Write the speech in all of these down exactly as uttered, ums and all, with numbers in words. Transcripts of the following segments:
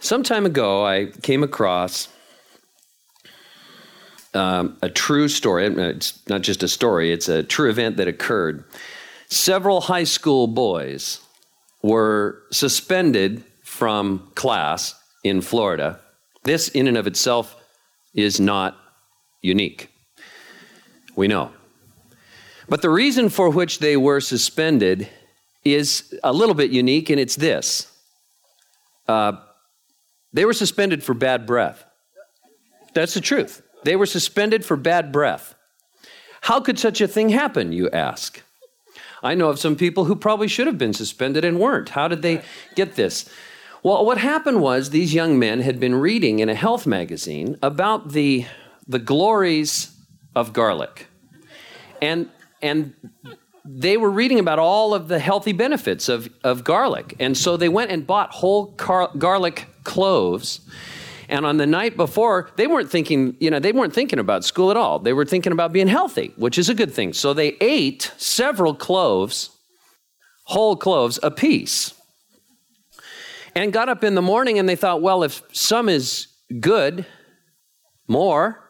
Some time ago, I came across um, a true story. It's not just a story, it's a true event that occurred. Several high school boys were suspended from class in Florida. This, in and of itself, is not unique. We know. But the reason for which they were suspended is a little bit unique, and it's this. Uh, they were suspended for bad breath. That's the truth. They were suspended for bad breath. How could such a thing happen, you ask? I know of some people who probably should have been suspended and weren't. How did they get this? Well, what happened was these young men had been reading in a health magazine about the, the glories of garlic. And, and they were reading about all of the healthy benefits of, of garlic. And so they went and bought whole car- garlic cloves. And on the night before, they weren't thinking, you know, they weren't thinking about school at all. They were thinking about being healthy, which is a good thing. So they ate several cloves, whole cloves apiece, and got up in the morning and they thought, well, if some is good, more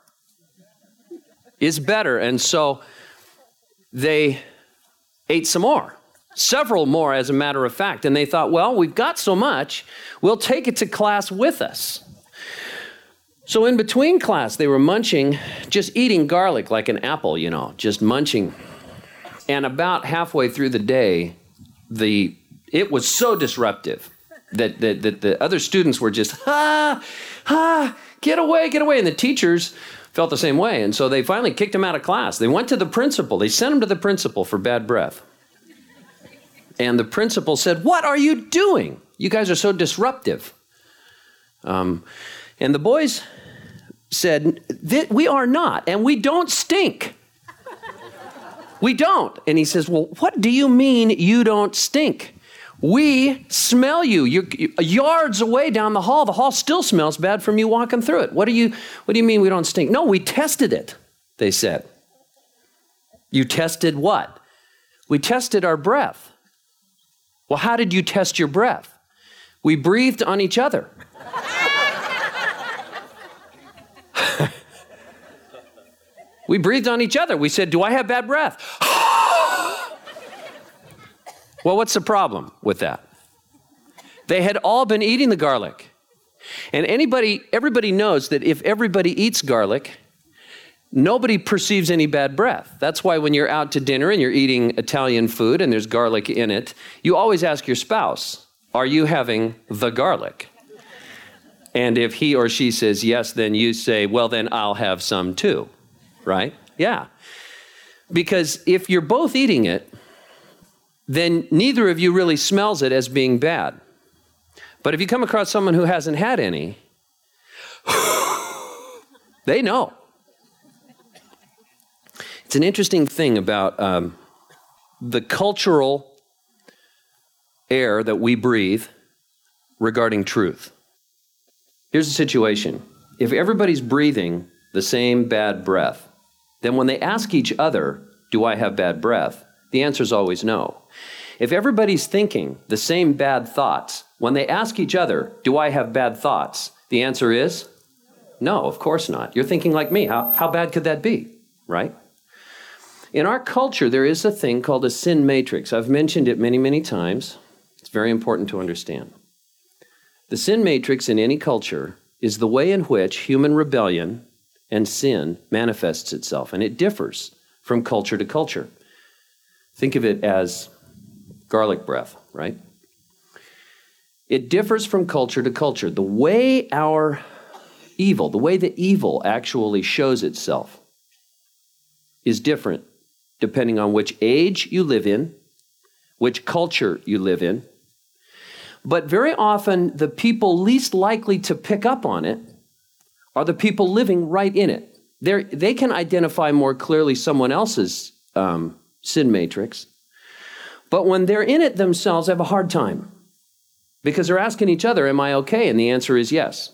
is better. And so they ate some more, several more as a matter of fact. And they thought, well, we've got so much, we'll take it to class with us. So in between class, they were munching, just eating garlic like an apple, you know, just munching. And about halfway through the day, the it was so disruptive that, that, that the other students were just, ah, ah, get away, get away. And the teachers felt the same way. And so they finally kicked him out of class. They went to the principal. They sent him to the principal for bad breath. And the principal said, what are you doing? You guys are so disruptive. Um, and the boys said, we are not, and we don't stink. We don't. And he says, well, what do you mean you don't stink? We smell you. You're yards away down the hall. The hall still smells bad from you walking through it. What do you, what do you mean we don't stink? No, we tested it, they said. You tested what? We tested our breath. Well, how did you test your breath? We breathed on each other. We breathed on each other. We said, do I have bad breath? Well, what's the problem with that? They had all been eating the garlic. And anybody, everybody knows that if everybody eats garlic, nobody perceives any bad breath. That's why when you're out to dinner and you're eating Italian food and there's garlic in it, you always ask your spouse, are you having the garlic? And if he or she says yes, then you say, well, then I'll have some too. Right? Yeah. Because if you're both eating it, then neither of you really smells it as being bad. But if you come across someone who hasn't had any, they know. It's an interesting thing about um, the cultural air that we breathe regarding truth. Here's the situation. If everybody's breathing the same bad breath, then when they ask each other, do I have bad breath? The answer is always no. If everybody's thinking the same bad thoughts, when they ask each other, do I have bad thoughts? The answer is no, of course not. You're thinking like me. How, how bad could that be, right? In our culture, there is a thing called a sin matrix. I've mentioned it many, many times. It's very important to understand. The sin matrix in any culture is the way in which human rebellion and sin manifests itself, and it differs from culture to culture. Think of it as garlic breath, right? It differs from culture to culture. The way our evil, the way the evil actually shows itself is different depending on which age you live in, which culture you live in. But very often, the people least likely to pick up on it are the people living right in it. They're, they can identify more clearly someone else's um, sin matrix. But when they're in it themselves, they have a hard time because they're asking each other, am I okay? And the answer is yes.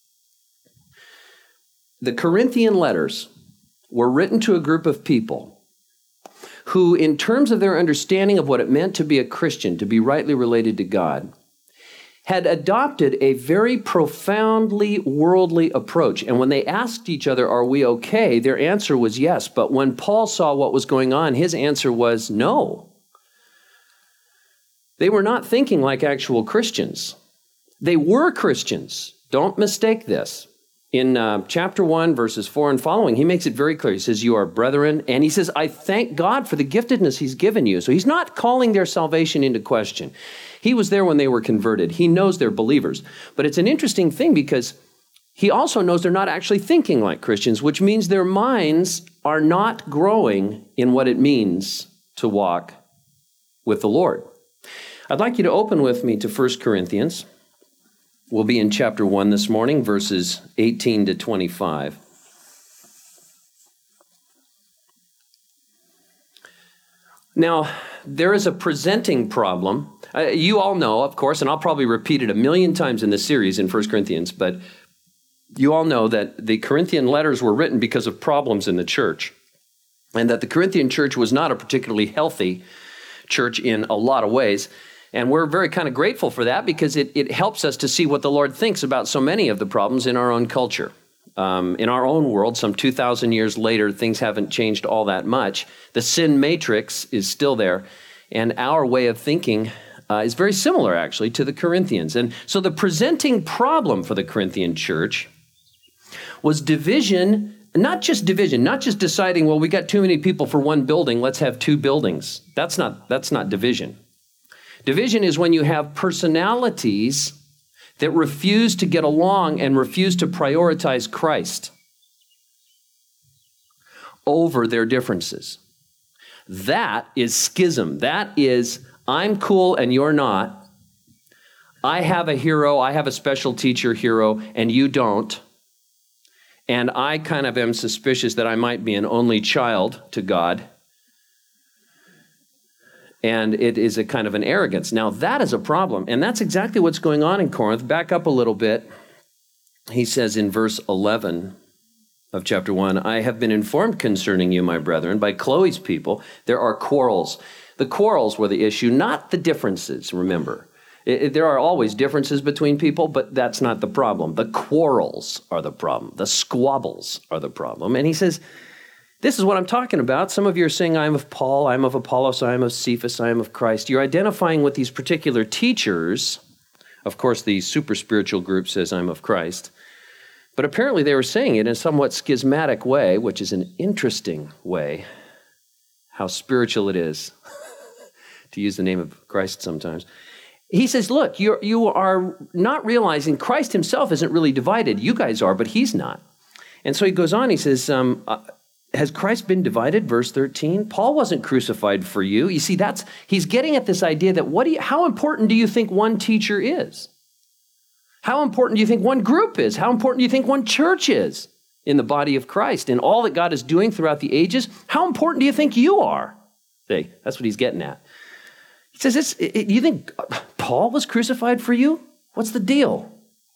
The Corinthian letters were written to a group of people who, in terms of their understanding of what it meant to be a Christian, to be rightly related to God, had adopted a very profoundly worldly approach. And when they asked each other, are we okay? Their answer was yes. But when Paul saw what was going on, his answer was no. They were not thinking like actual Christians. They were Christians. Don't mistake this. In uh, chapter one, verses four and following, he makes it very clear. He says, you are brethren. And he says, I thank God for the giftedness he's given you. So he's not calling their salvation into question. He was there when they were converted. He knows they're believers. But it's an interesting thing because he also knows they're not actually thinking like Christians, which means their minds are not growing in what it means to walk with the Lord. I'd like you to open with me to First Corinthians. We'll be in chapter one this morning, verses eighteen to twenty-five. Now, there is a presenting problem. Uh, you all know, of course, and I'll probably repeat it a million times in this series in First Corinthians, but you all know that the Corinthian letters were written because of problems in the church, and that the Corinthian church was not a particularly healthy church in a lot of ways. And we're very kind of grateful for that because it, it helps us to see what the Lord thinks about so many of the problems in our own culture. Um, in our own world, some two thousand years later, things haven't changed all that much. The sin matrix is still there, and our way of thinking uh, is very similar, actually, to the Corinthians. And so the presenting problem for the Corinthian church was division, not just division, not just deciding, well, we got too many people for one building, let's have two buildings. That's not, that's not division. Division is when you have personalities that refuse to get along and refuse to prioritize Christ over their differences. That is schism. That is, I'm cool and you're not. I have a hero, I have a special teacher hero, and you don't. And I kind of am suspicious that I might be an only child to God. And it is a kind of an arrogance. Now, that is a problem. And that's exactly what's going on in Corinth. Back up a little bit. He says in verse eleven of chapter one, I have been informed concerning you, my brethren, by Chloe's people, there are quarrels. The quarrels were the issue, not the differences, remember. It, it, there are always differences between people, but that's not the problem. The quarrels are the problem. The squabbles are the problem. And he says, this is what I'm talking about. Some of you are saying, I am of Paul, I am of Apollos, I am of Cephas, I am of Christ. You're identifying with these particular teachers. Of course, the super spiritual group says, I'm of Christ. But apparently they were saying it in a somewhat schismatic way, which is an interesting way, how spiritual it is, to use the name of Christ sometimes. He says, look, you're, you are not realizing Christ himself isn't really divided. You guys are, but he's not. And so he goes on, he says, um, uh, has Christ been divided? Verse thirteen. Paul wasn't crucified for you. You see, that's he's getting at this idea that what do you, how important do you think one teacher is? How important do you think one group is? How important do you think one church is in the body of Christ? In all that God is doing throughout the ages, how important do you think you are? See, that's what he's getting at. He says, it's, it, you think Paul was crucified for you? What's the deal?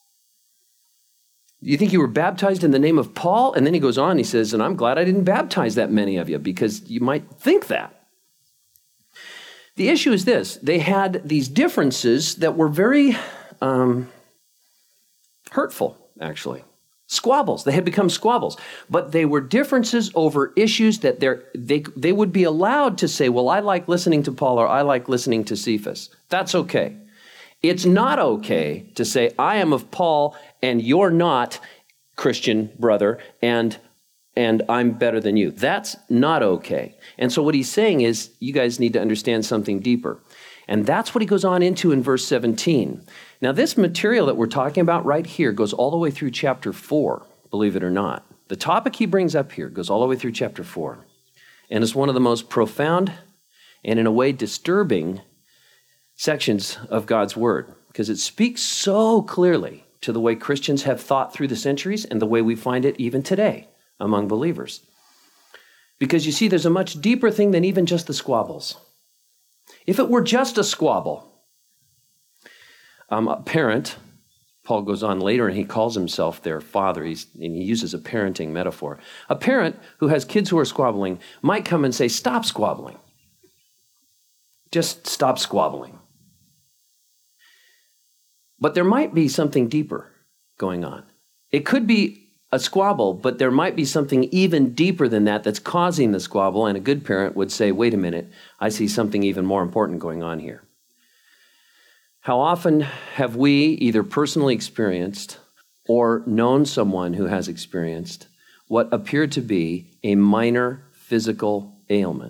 You think you were baptized in the name of Paul? And then he goes on, he says, and I'm glad I didn't baptize that many of you because you might think that. The issue is this. They had these differences that were very um, hurtful, actually. Squabbles. They had become squabbles. But they were differences over issues that they're, they they would be allowed to say, well, I like listening to Paul or I like listening to Cephas. That's okay. It's not okay to say, I am of Paul and you're not, Christian brother, and and I'm better than you. That's not okay. And so what he's saying is, you guys need to understand something deeper. And that's what he goes on into in verse seventeen. Now, this material that we're talking about right here goes all the way through chapter four, believe it or not. The topic he brings up here goes all the way through chapter four. And it's one of the most profound and, in a way, disturbing sections of God's word, because it speaks so clearly to the way Christians have thought through the centuries and the way we find it even today among believers. Because you see, there's a much deeper thing than even just the squabbles. If it were just a squabble, um, a parent, Paul goes on later and he calls himself their father, He's, and he uses a parenting metaphor. A parent who has kids who are squabbling might come and say, stop squabbling. Just stop squabbling. But there might be something deeper going on. It could be a squabble, but there might be something even deeper than that that's causing the squabble, and a good parent would say, wait a minute, I see something even more important going on here. How often have we either personally experienced or known someone who has experienced what appeared to be a minor physical ailment,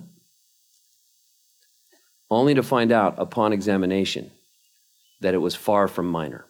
only to find out upon examination that it was far from minor,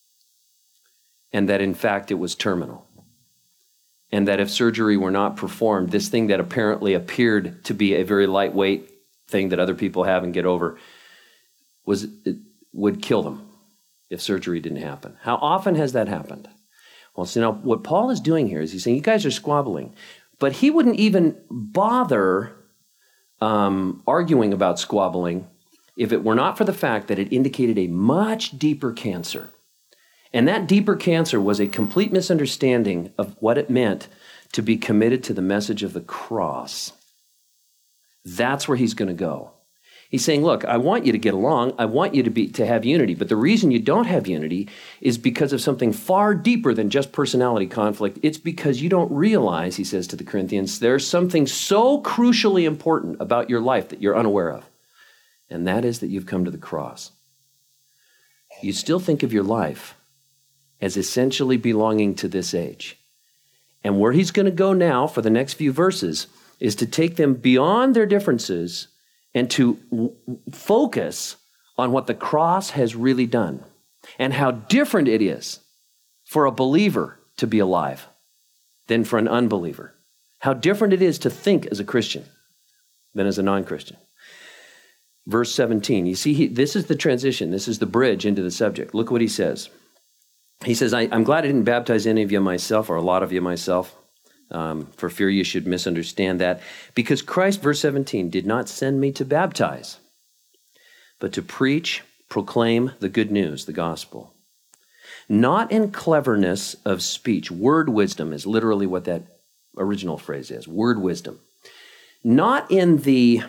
and that in fact it was terminal, and that if surgery were not performed, this thing that apparently appeared to be a very lightweight thing that other people have and get over was it would kill them if surgery didn't happen. How often has that happened? Well, so now what Paul is doing here is he's saying, you guys are squabbling, but he wouldn't even bother um, arguing about squabbling if it were not for the fact that it indicated a much deeper cancer. And that deeper cancer was a complete misunderstanding of what it meant to be committed to the message of the cross. That's where he's going to go. He's saying, look, I want you to get along. I want you to be to have unity. But the reason you don't have unity is because of something far deeper than just personality conflict. It's because you don't realize, he says to the Corinthians, there's something so crucially important about your life that you're unaware of. And that is that you've come to the cross. You still think of your life as essentially belonging to this age. And where he's going to go now for the next few verses is to take them beyond their differences and to w- focus on what the cross has really done and how different it is for a believer to be alive than for an unbeliever. How different it is to think as a Christian than as a non-Christian. Verse seventeen, you see, he, this is the transition. This is the bridge into the subject. Look what he says. He says, I, I'm glad I didn't baptize any of you myself, or a lot of you myself, um, for fear you should misunderstand that. Because Christ, verse seventeen, did not send me to baptize, but to preach, proclaim the good news, the gospel. Not in cleverness of speech. Word wisdom is literally what that original phrase is, word wisdom. Not in the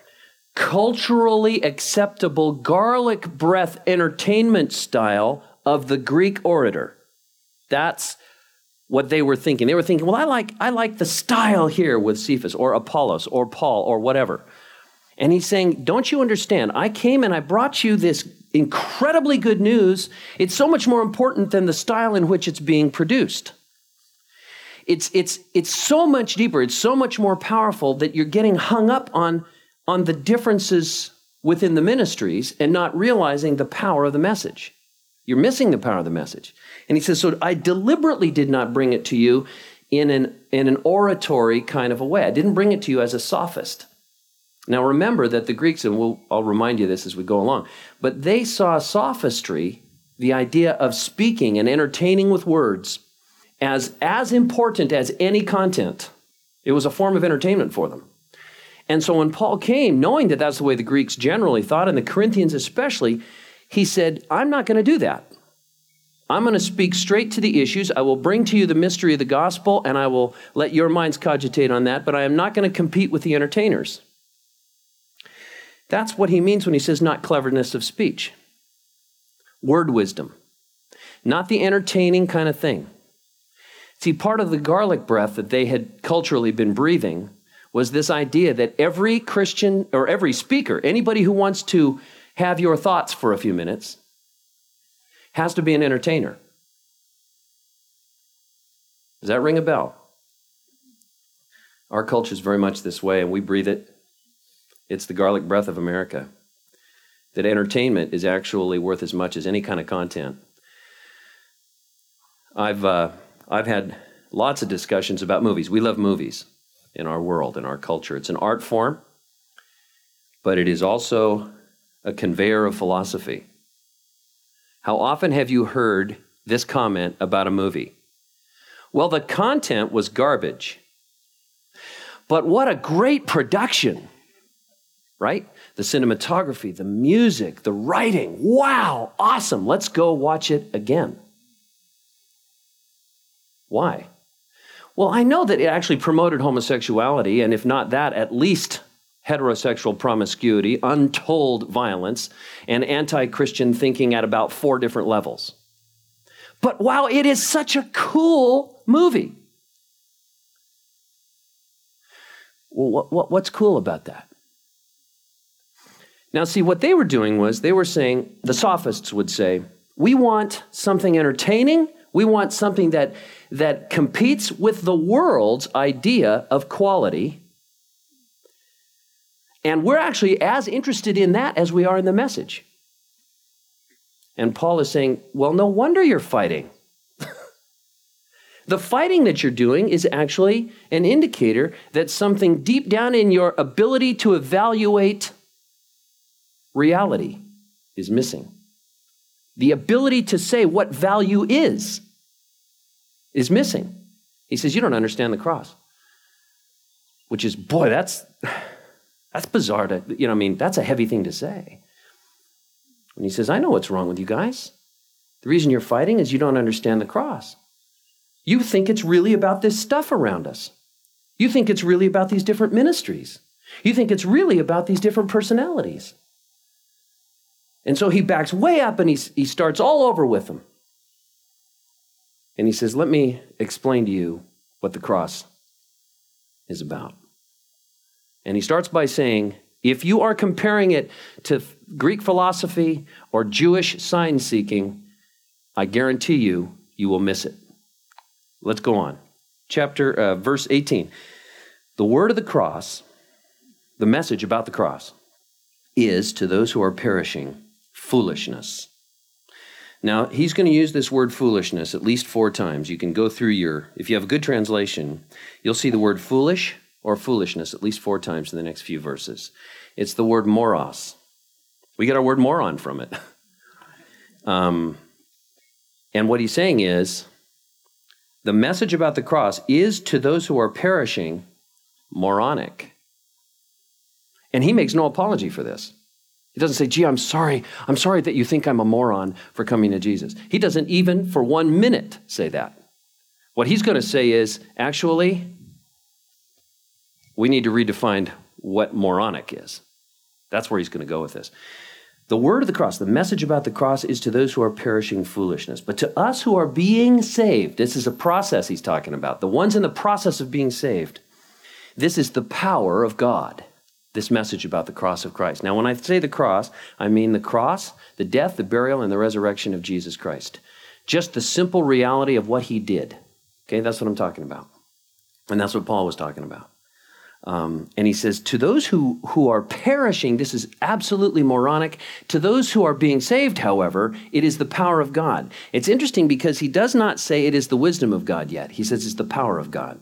culturally acceptable garlic breath entertainment style of the Greek orator. That's what they were thinking. They were thinking, well, I like I like the style here with Cephas or Apollos or Paul or whatever. And he's saying, don't you understand? I came and I brought you this incredibly good news. It's so much more important than the style in which it's being produced. It's it's it's so much deeper. It's so much more powerful that you're getting hung up on on the differences within the ministries and not realizing the power of the message. You're missing the power of the message. And he says, so I deliberately did not bring it to you in an, in an oratory kind of a way. I didn't bring it to you as a sophist. Now remember that the Greeks, and we'll, I'll remind you this as we go along, but they saw sophistry, the idea of speaking and entertaining with words, as, as important as any content. It was a form of entertainment for them. And so when Paul came, knowing that that's the way the Greeks generally thought, and the Corinthians especially, he said, I'm not going to do that. I'm going to speak straight to the issues. I will bring to you the mystery of the gospel, and I will let your minds cogitate on that, but I am not going to compete with the entertainers. That's what he means when he says not cleverness of speech. Word wisdom. Not the entertaining kind of thing. See, part of the garlic breath that they had culturally been breathing was this idea that every Christian or every speaker, anybody who wants to have your thoughts for a few minutes, has to be an entertainer. Does that ring a bell? Our culture is very much this way, and we breathe it. It's the garlic breath of America. That entertainment is actually worth as much as any kind of content. I've uh, I've had lots of discussions about movies. We love movies in our world, in our culture. It's an art form, but it is also a conveyor of philosophy. How often have you heard this comment about a movie? Well, the content was garbage, but what a great production, right? The cinematography, the music, the writing. Wow, awesome. Let's go watch it again. Why? Well, I know that it actually promoted homosexuality, and if not that, at least heterosexual promiscuity, untold violence, and anti-Christian thinking at about four different levels. But wow, it is such a cool movie. Well, what, what, what's cool about that? Now, see, what they were doing was they were saying, the sophists would say, we want something entertaining. We want something that, that competes with the world's idea of quality. And we're actually as interested in that as we are in the message. And Paul is saying, well, no wonder you're fighting. The fighting that you're doing is actually an indicator that something deep down in your ability to evaluate reality is missing. The ability to say what value is, is missing. He says, you don't understand the cross. Which is, boy, that's, that's bizarre to, you know, I mean, that's a heavy thing to say. And he says, I know what's wrong with you guys. The reason you're fighting is you don't understand the cross. You think it's really about this stuff around us. You think it's really about these different ministries. You think it's really about these different personalities. And so he backs way up and he, he starts all over with them. And he says, let me explain to you what the cross is about. And he starts by saying, if you are comparing it to Greek philosophy or Jewish sign-seeking, I guarantee you, you will miss it. Let's go on. Chapter, uh, verse eighteen. The word of the cross, the message about the cross, is to those who are perishing, foolishness. Now, he's going to use this word foolishness at least four times. You can go through your, if you have a good translation, you'll see the word foolish or foolishness at least four times in the next few verses. It's the word moros. We get our word moron from it. Um, and what he's saying is, the message about the cross is to those who are perishing moronic. And he makes no apology for this. He doesn't say, gee, I'm sorry. I'm sorry that you think I'm a moron for coming to Jesus. He doesn't even for one minute say that. What he's going to say is, actually, we need to redefine what moronic is. That's where he's going to go with this. The word of the cross, the message about the cross is to those who are perishing foolishness. But to us who are being saved, this is a process he's talking about. The ones in the process of being saved, this is the power of God, this message about the cross of Christ. Now, when I say the cross, I mean the cross, the death, the burial, and the resurrection of Jesus Christ. Just the simple reality of what he did. Okay, that's what I'm talking about. And that's what Paul was talking about. Um, and he says, to those who, who are perishing, this is absolutely moronic. To those who are being saved, however, it is the power of God. It's interesting because he does not say it is the wisdom of God yet. He says it's the power of God.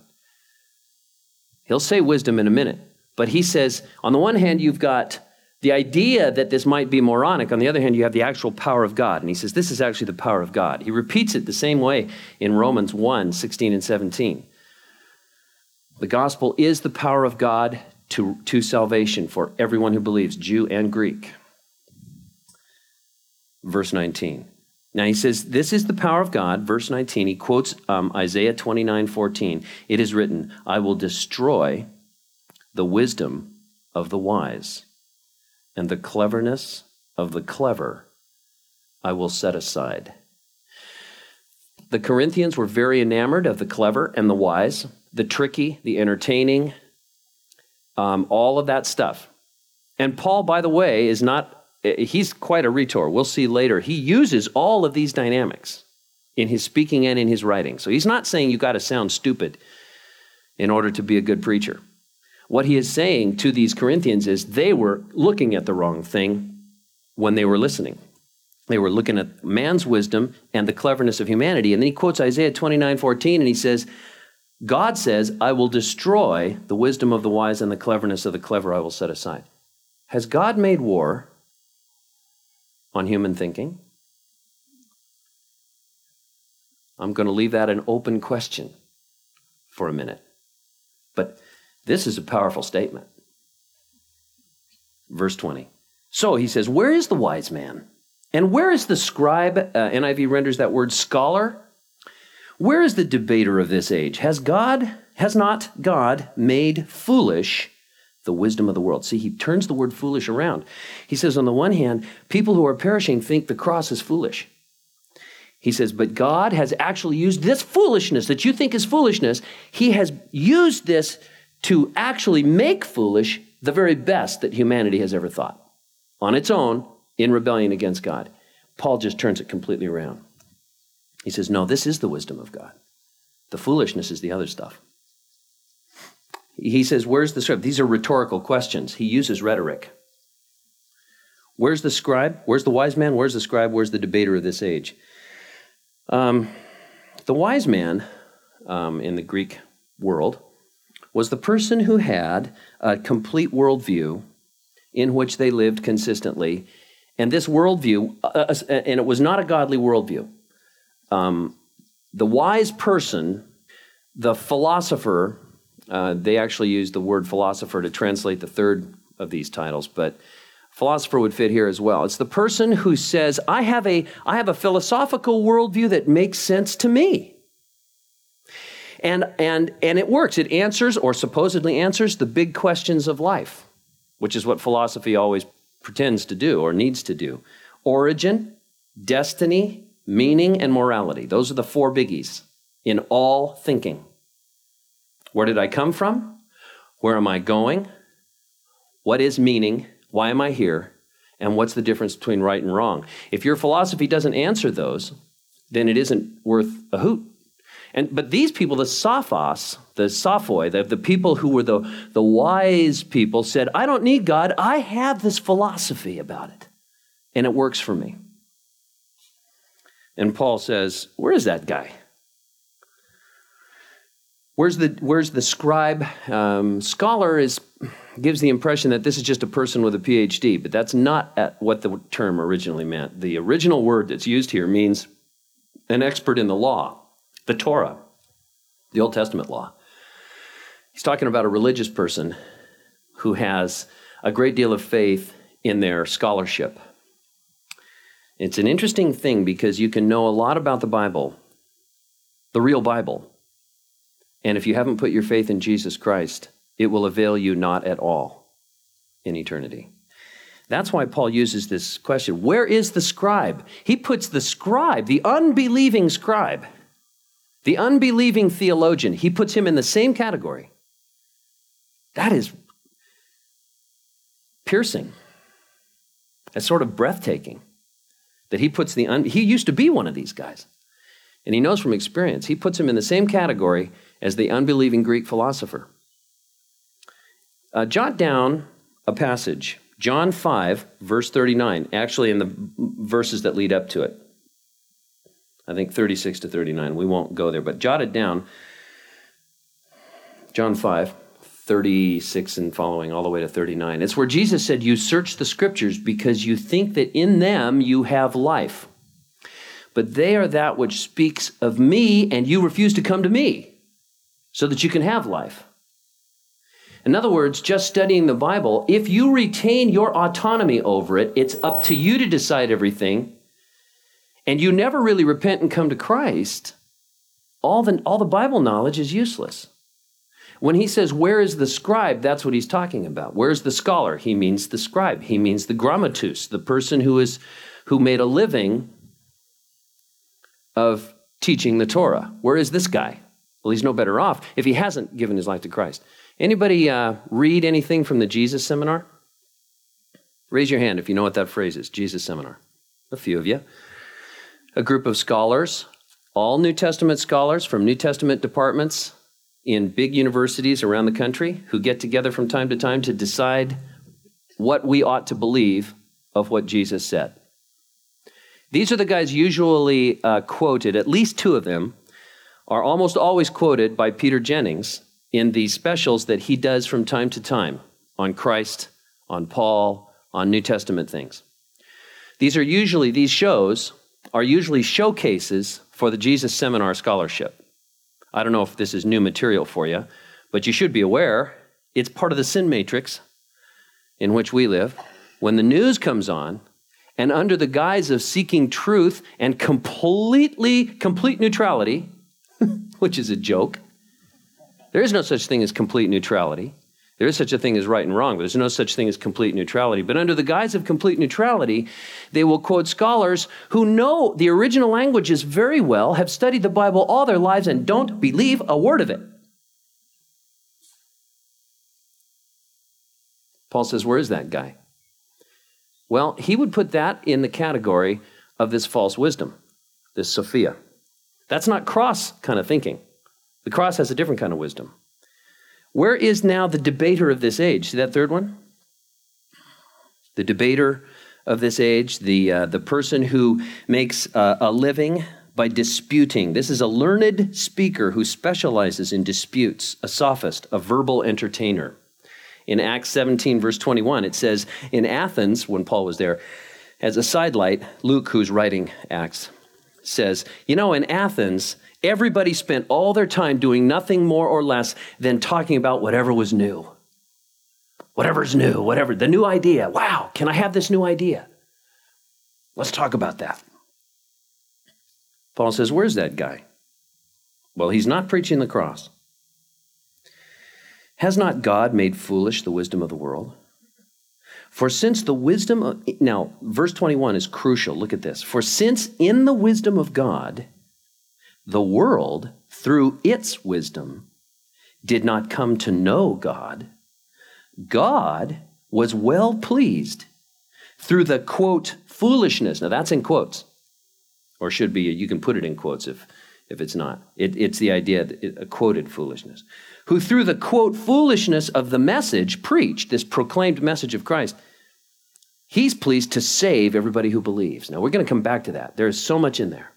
He'll say wisdom in a minute. But he says, on the one hand, you've got the idea that this might be moronic. On the other hand, you have the actual power of God. And he says, this is actually the power of God. He repeats it the same way in Romans one, sixteen and seventeen. The gospel is the power of God to, to salvation for everyone who believes, Jew and Greek. Verse nineteen. Now he says, this is the power of God. Verse nineteen, he quotes um, Isaiah twenty-nine fourteen. It is written, I will destroy the wisdom of the wise, and the cleverness of the clever I will set aside. The Corinthians were very enamored of the clever and the wise, the tricky, the entertaining, um, all of that stuff. And Paul, by the way, is not, he's quite a rhetor. We'll see later. He uses all of these dynamics in his speaking and in his writing. So he's not saying you got to sound stupid in order to be a good preacher. What he is saying to these Corinthians is they were looking at the wrong thing when they were listening. They were looking at man's wisdom and the cleverness of humanity. And then he quotes Isaiah twenty-nine fourteen, and he says, God says, I will destroy the wisdom of the wise and the cleverness of the clever I will set aside. Has God made war on human thinking? I'm going to leave that an open question for a minute. But this is a powerful statement. Verse twenty. So he says, where is the wise man? And where is the scribe? Uh, N I V renders that word scholar. Where is the debater of this age? Has God, has not God made foolish the wisdom of the world. See, he turns the word foolish around. He says, on the one hand, people who are perishing think the cross is foolish. He says, but God has actually used this foolishness that you think is foolishness. He has used this to actually make foolish the very best that humanity has ever thought. On its own, in rebellion against God. Paul just turns it completely around. He says, no, this is the wisdom of God. The foolishness is the other stuff. He says, where's the scribe? These are rhetorical questions. He uses rhetoric. Where's the scribe? Where's the wise man? Where's the scribe? Where's the debater of this age? Um, the wise man um, in the Greek world was the person who had a complete worldview in which they lived consistently. And this worldview, uh, and it was not a godly worldview. Um, the wise person, the philosopher, uh, they actually used the word philosopher to translate the third of these titles, but philosopher would fit here as well. It's the person who says, I have a, I have a philosophical worldview that makes sense to me. And, and, and it works. It answers, or supposedly answers, the big questions of life, which is what philosophy always pretends to do or needs to do. Origin, destiny, meaning, and morality. Those are the four biggies in all thinking. Where did I come from? Where am I going? What is meaning? Why am I here? And what's the difference between right and wrong? If your philosophy doesn't answer those, then it isn't worth a hoot. And but these people, the sophos, the sophoi, the, the people who were the, the wise people, said, I don't need God. I have this philosophy about it, and it works for me. And Paul says, where is that guy? Where's the where's the scribe? Um, scholar is gives the impression that this is just a person with a P H D, but that's not at what the term originally meant. The original word that's used here means an expert in the law, the Torah, the Old Testament law. He's talking about a religious person who has a great deal of faith in their scholarship. It's an interesting thing because you can know a lot about the Bible, the real Bible, and if you haven't put your faith in Jesus Christ, it will avail you not at all in eternity. That's why Paul uses this question, where is the scribe? He puts the scribe, the unbelieving scribe, the unbelieving theologian, he puts him in the same category. That is piercing. That's sort of breathtaking. That he puts the, un- he used to be one of these guys. And he knows from experience, he puts him in the same category as the unbelieving Greek philosopher. Uh, jot down a passage, John five, verse thirty-nine, actually in the verses that lead up to it. I think thirty-six to thirty-nine. We won't go there, but jot it down. John five, thirty-six and following, all the way to thirty-nine. It's where Jesus said, you search the scriptures because you think that in them you have life. But they are that which speaks of me, and you refuse to come to me so that you can have life. In other words, just studying the Bible, if you retain your autonomy over it, it's up to you to decide everything, and you never really repent and come to Christ, all the, all the Bible knowledge is useless. When he says, where is the scribe, that's what he's talking about. Where's the scholar? He means the scribe. He means the grammatus, the person who is who made a living of teaching the Torah. Where is this guy? Well, he's no better off if he hasn't given his life to Christ. Anybody uh, read anything from the Jesus Seminar? Raise your hand if you know what that phrase is, Jesus Seminar. A few of you. A group of scholars, all New Testament scholars from New Testament departments in big universities around the country who get together from time to time to decide what we ought to believe of what Jesus said. These are the guys usually uh, quoted, at least two of them, are almost always quoted by Peter Jennings in the specials that he does from time to time on Christ, on Paul, on New Testament things. These are usually, these shows are usually showcases for the Jesus Seminar scholarship. I don't know if this is new material for you, but you should be aware it's part of the sin matrix in which we live. When the news comes on, and under the guise of seeking truth and completely, complete neutrality, which is a joke, there is no such thing as complete neutrality. There is such a thing as right and wrong, but there's no such thing as complete neutrality. But under the guise of complete neutrality, they will quote scholars who know the original languages very well, have studied the Bible all their lives, and don't believe a word of it. Paul says, where is that guy? Well, he would put that in the category of this false wisdom, this Sophia. That's not cross kind of thinking. The cross has a different kind of wisdom. Where is now the debater of this age? See that third one? The debater of this age, the, uh, the person who makes uh, a living by disputing. This is a learned speaker who specializes in disputes, a sophist, a verbal entertainer. In Acts seventeen, verse twenty-one, it says, in Athens, when Paul was there, as a sidelight, Luke, who's writing Acts, says, you know, in Athens, everybody spent all their time doing nothing more or less than talking about whatever was new. Whatever's new, whatever, the new idea. Wow, can I have this new idea? Let's talk about that. Paul says, where's that guy? Well, he's not preaching the cross. Has not God made foolish the wisdom of the world? For since the wisdom of, now, verse twenty-one is crucial. Look at this. For since in the wisdom of God, the world, through its wisdom, did not come to know God, God was well pleased through the, quote, foolishness. Now, that's in quotes. Or should be, you can put it in quotes if, if it's not. It, it's the idea, that it, a quoted foolishness. Who through the, quote, foolishness of the message preached, this proclaimed message of Christ, he's pleased to save everybody who believes. Now, we're going to come back to that. There is so much in there.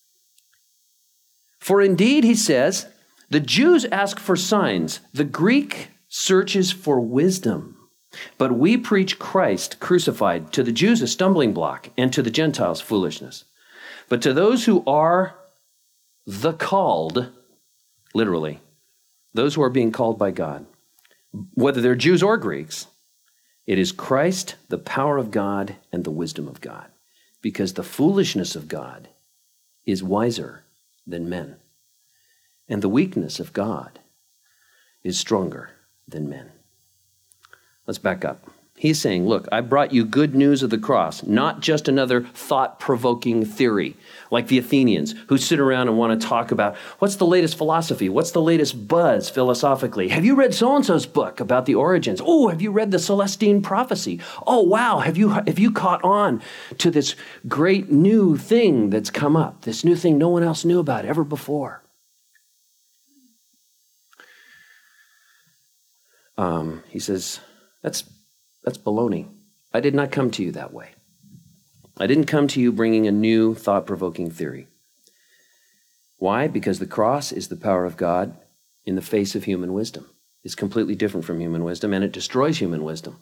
For indeed, he says, the Jews ask for signs. The Greek searches for wisdom. But we preach Christ crucified, to the Jews a stumbling block, and to the Gentiles foolishness. But to those who are the called, literally, those who are being called by God, whether they're Jews or Greeks, it is Christ, the power of God, and the wisdom of God. Because the foolishness of God is wiser than men. And the weakness of God is stronger than men. Let's back up. He's saying, look, I brought you good news of the cross, not just another thought-provoking theory like the Athenians who sit around and want to talk about what's the latest philosophy, what's the latest buzz philosophically. Have you read so-and-so's book about the origins? Oh, have you read the Celestine prophecy? Oh, wow, have you, have you caught on to this great new thing that's come up, this new thing no one else knew about ever before? Um, he says, that's That's baloney. I did not come to you that way. I didn't come to you bringing a new thought-provoking theory. Why? Because the cross is the power of God in the face of human wisdom. It's completely different from human wisdom, and it destroys human wisdom.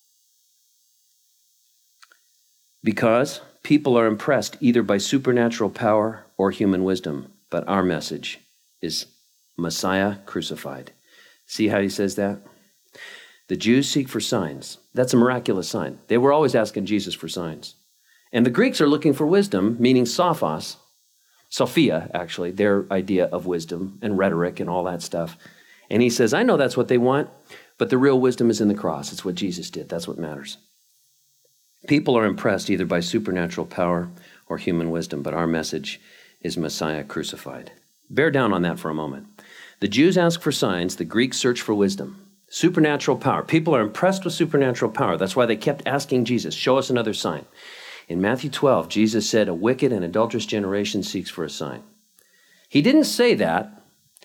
Because people are impressed either by supernatural power or human wisdom, but our message is Messiah crucified. See how he says that? The Jews seek for signs. That's a miraculous sign. They were always asking Jesus for signs. And the Greeks are looking for wisdom, meaning sophos, Sophia, actually, their idea of wisdom and rhetoric and all that stuff. And he says, I know that's what they want, but the real wisdom is in the cross. It's what Jesus did. That's what matters. People are impressed either by supernatural power or human wisdom, but our message is Messiah crucified. Bear down on that for a moment. The Jews ask for signs. The Greeks search for wisdom. Supernatural power. People are impressed with supernatural power. That's why they kept asking Jesus, show us another sign. In Matthew twelve, Jesus said, a wicked and adulterous generation seeks for a sign. He didn't say that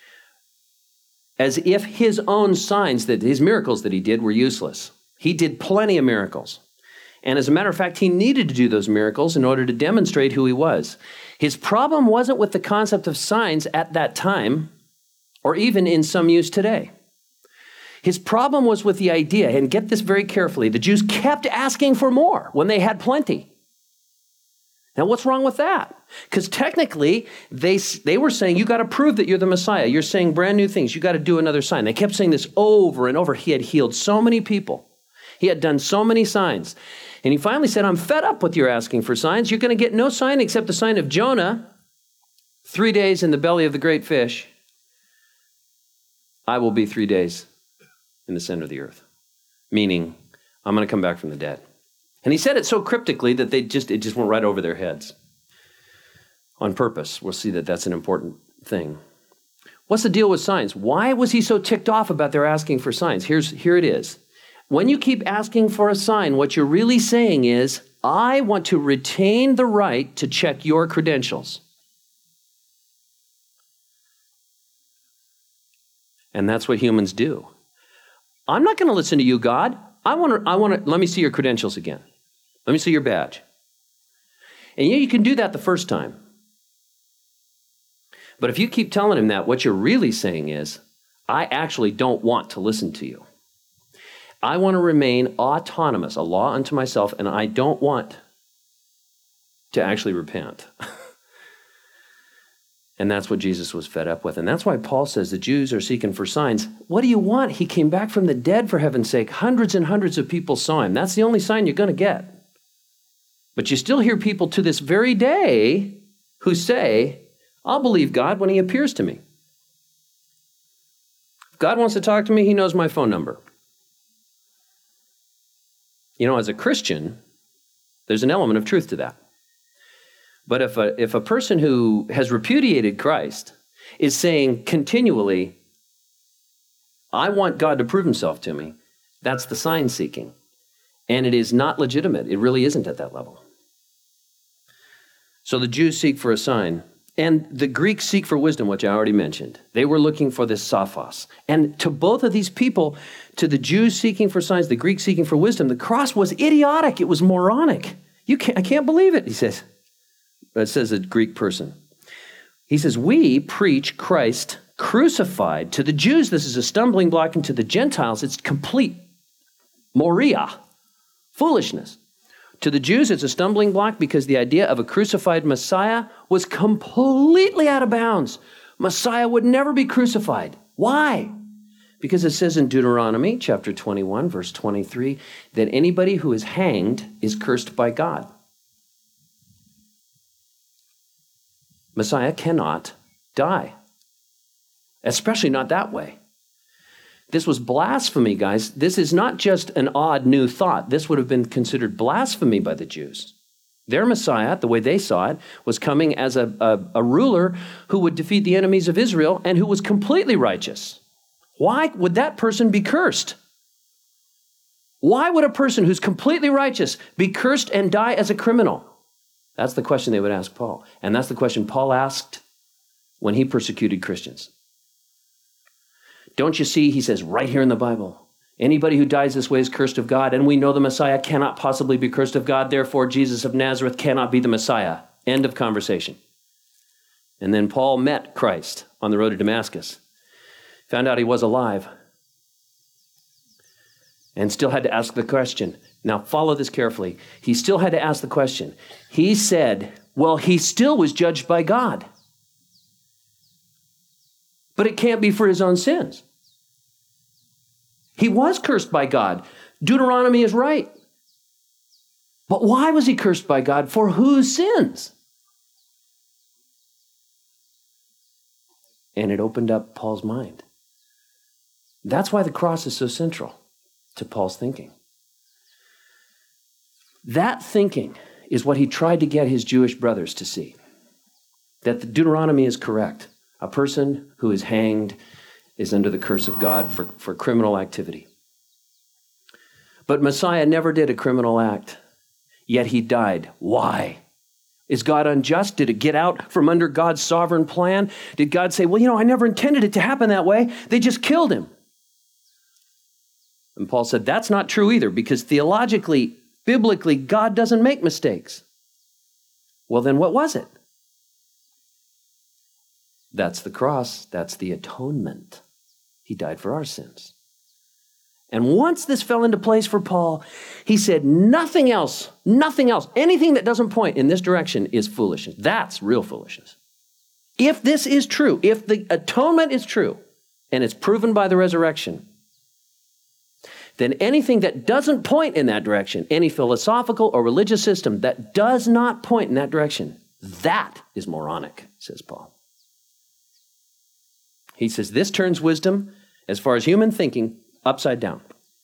as if his own signs, that his miracles that he did were useless. He did plenty of miracles. And as a matter of fact, he needed to do those miracles in order to demonstrate who he was. His problem wasn't with the concept of signs at that time, or even in some use today. His problem was with the idea, and get this very carefully, the Jews kept asking for more when they had plenty. Now, what's wrong with that? Because technically, they, they were saying, you got to prove that you're the Messiah. You're saying brand new things. You got to do another sign. They kept saying this over and over. He had healed so many people. He had done so many signs. And he finally said, I'm fed up with your asking for signs. You're going to get no sign except the sign of Jonah, three days in the belly of the great fish. I will be three days in the center of the earth, meaning I'm going to come back from the dead. And he said it so cryptically that they just it just went right over their heads on purpose. We'll see that that's an important thing. What's the deal with signs? Why was he so ticked off about their asking for signs? Here's here it is. When you keep asking for a sign, what you're really saying is, I want to retain the right to check your credentials. And that's what humans do. I'm not going to listen to you, God. I want to, I want to, let me see your credentials again. Let me see your badge. And yeah, you can do that the first time. But if you keep telling him that, what you're really saying is, I actually don't want to listen to you. I want to remain autonomous, a law unto myself, and I don't want to actually repent. And that's what Jesus was fed up with. And that's why Paul says the Jews are seeking for signs. What do you want? He came back from the dead, for heaven's sake. Hundreds and hundreds of people saw him. That's the only sign you're going to get. But you still hear people to this very day who say, I'll believe God when he appears to me. If God wants to talk to me, he knows my phone number. You know, as a Christian, there's an element of truth to that. But if a, if a person who has repudiated Christ is saying continually, I want God to prove himself to me, that's the sign seeking. And it is not legitimate. It really isn't at that level. So the Jews seek for a sign. And the Greeks seek for wisdom, which I already mentioned. They were looking for this sophos. And to both of these people, to the Jews seeking for signs, the Greeks seeking for wisdom, the cross was idiotic. It was moronic. You can't, I can't believe it, he says. It says a Greek person. He says, we preach Christ crucified. To the Jews, this is a stumbling block, and to the Gentiles, it's complete moria, foolishness. To the Jews, it's a stumbling block because the idea of a crucified Messiah was completely out of bounds. Messiah would never be crucified. Why? Because it says in Deuteronomy chapter twenty-one, verse twenty-three, that anybody who is hanged is cursed by God. Messiah cannot die, especially not that way. This was blasphemy, guys. This is not just an odd new thought. This would have been considered blasphemy by the Jews. Their Messiah, the way they saw it, was coming as a, a, a ruler who would defeat the enemies of Israel and who was completely righteous. Why would that person be cursed? Why would a person who's completely righteous be cursed and die as a criminal? That's the question they would ask Paul. And that's the question Paul asked when he persecuted Christians. Don't you see, he says right here in the Bible, anybody who dies this way is cursed of God, and we know the Messiah cannot possibly be cursed of God, therefore Jesus of Nazareth cannot be the Messiah. End of conversation. And then Paul met Christ on the road to Damascus, found out he was alive, and still had to ask the question. Now follow this carefully. He still had to ask the question. He said, well, he still was judged by God. But it can't be for his own sins. He was cursed by God. Deuteronomy is right. But why was he cursed by God? For whose sins? And it opened up Paul's mind. That's why the cross is so central to Paul's thinking. That thinking is what he tried to get his Jewish brothers to see. That the Deuteronomy is correct. A person who is hanged is under the curse of God for, for criminal activity. But Messiah never did a criminal act, yet he died. Why? Is God unjust? Did it get out from under God's sovereign plan? Did God say, well, you know, I never intended it to happen that way. They just killed him. And Paul said, that's not true either, because theologically, biblically, God doesn't make mistakes. Well, then what was it? That's the cross. That's the atonement. He died for our sins. And once this fell into place for Paul, he said nothing else, nothing else, anything that doesn't point in this direction is foolishness. That's real foolishness. If this is true, if the atonement is true, and it's proven by the resurrection, then anything that doesn't point in that direction, any philosophical or religious system that does not point in that direction, that is moronic, says Paul. He says this turns wisdom, as far as human thinking, upside down.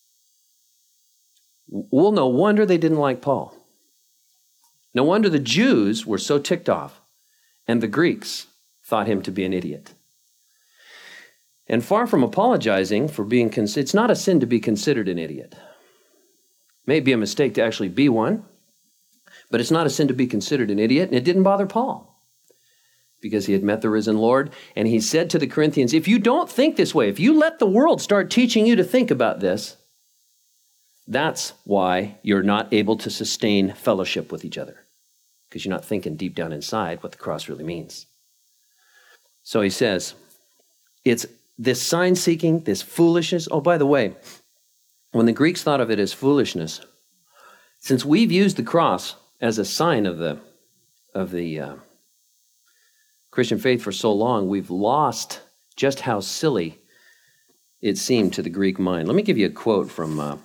Well, no wonder they didn't like Paul. No wonder the Jews were so ticked off, and the Greeks thought him to be an idiot. And far from apologizing for being, cons- it's not a sin to be considered an idiot. It may be a mistake to actually be one, but it's not a sin to be considered an idiot, and it didn't bother Paul because he had met the risen Lord, and he said to the Corinthians, if you don't think this way, if you let the world start teaching you to think about this, that's why you're not able to sustain fellowship with each other, because you're not thinking deep down inside what the cross really means. So he says, it's this sign-seeking, this foolishness. Oh, by the way, when the Greeks thought of it as foolishness, since we've used the cross as a sign of the of the uh, Christian faith for so long, we've lost just how silly it seemed to the Greek mind. Let me give you a quote from uh,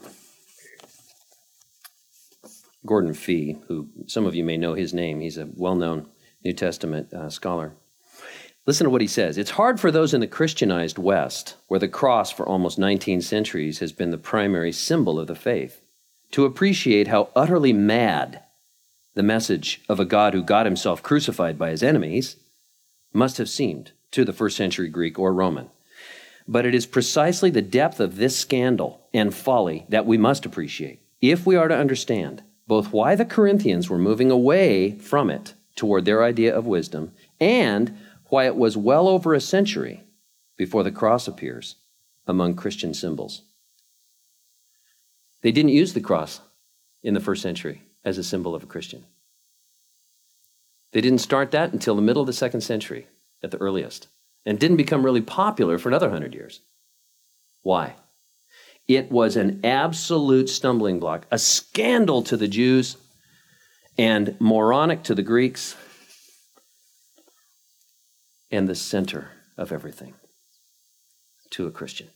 Gordon Fee, who some of you may know his name. He's a well-known New Testament uh, scholar. Listen to what he says. It's hard for those in the Christianized West, where the cross for almost nineteen centuries has been the primary symbol of the faith, to appreciate how utterly mad the message of a God who got himself crucified by his enemies must have seemed to the first century Greek or Roman. But it is precisely the depth of this scandal and folly that we must appreciate if we are to understand both why the Corinthians were moving away from it toward their idea of wisdom and why it was well over a century before the cross appears among Christian symbols. They didn't use the cross in the first century as a symbol of a Christian. They didn't start that until the middle of the second century at the earliest, and didn't become really popular for another hundred years. Why? It was an absolute stumbling block, a scandal to the Jews, and moronic to the Greeks, and the center of everything to a Christian.